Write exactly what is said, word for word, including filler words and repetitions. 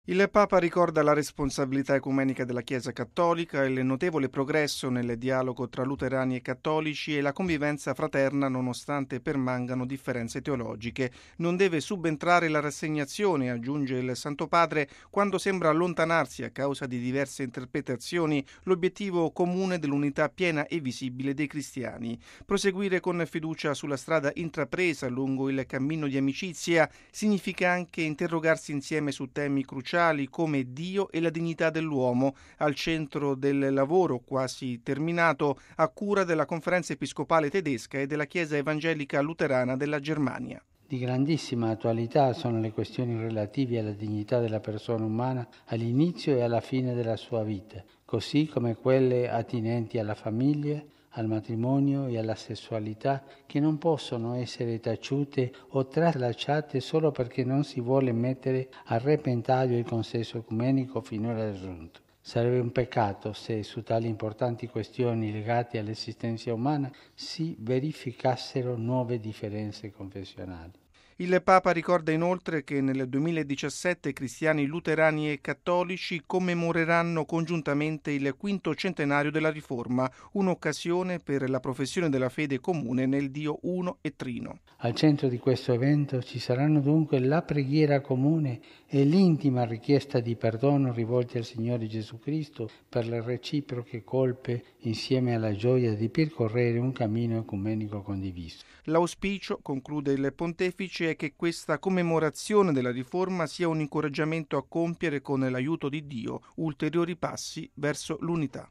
Il Papa ricorda la responsabilità ecumenica della Chiesa Cattolica, il notevole progresso nel dialogo tra luterani e cattolici e la convivenza fraterna nonostante permangano differenze teologiche. Non deve subentrare la rassegnazione, aggiunge il Santo Padre, quando sembra allontanarsi a causa di diverse interpretazioni l'obiettivo comune dell'unità piena e visibile dei cristiani. Proseguire con fiducia sulla strada intrapresa lungo il cammino di amicizia significa anche interrogarsi insieme su temi cruciali come Dio e la dignità dell'uomo, al centro del lavoro quasi terminato a cura della Conferenza Episcopale Tedesca e della Chiesa Evangelica Luterana della Germania. Di grandissima attualità sono le questioni relative alla dignità della persona umana all'inizio e alla fine della sua vita, così come quelle attinenti alla famiglia, al matrimonio e alla sessualità, che non possono essere taciute o tralasciate solo perché non si vuole mettere a repentaglio il consenso ecumenico finora raggiunto. Sarebbe un peccato se su tali importanti questioni legate all'esistenza umana si verificassero nuove differenze confessionali. Il Papa ricorda inoltre che nel duemiladiciassette cristiani luterani e cattolici commemoreranno congiuntamente il quinto centenario della Riforma, un'occasione per la professione della fede comune nel Dio uno e trino. Al centro di questo evento ci saranno dunque la preghiera comune e l'intima richiesta di perdono rivolti al Signore Gesù Cristo per le reciproche colpe, insieme alla gioia di percorrere un cammino ecumenico condiviso. L'auspicio, conclude il Pontefice, è che questa commemorazione della Riforma sia un incoraggiamento a compiere con l'aiuto di Dio ulteriori passi verso l'unità.